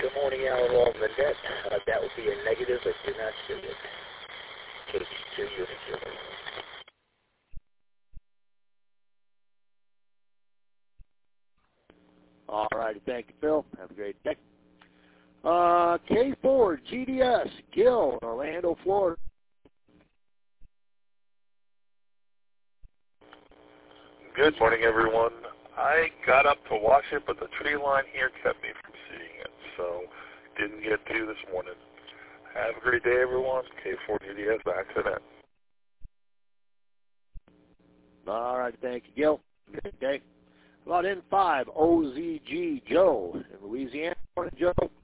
Good morning, Outlaw Manette. That would be a negative, but do not see it. KC2 unit 0. All righty, thank you, Phil. Have a great day. K4 GDS, Gil, Orlando, Florida. Good morning, everyone. I got up to watch it, but the tree line here kept me from seeing it, so didn't get to this morning. Have a great day, everyone. K4 GDS, back to net. All right, thank you, Gil. Good day. About N5 OZG Joe in Louisiana. Morning, Joe.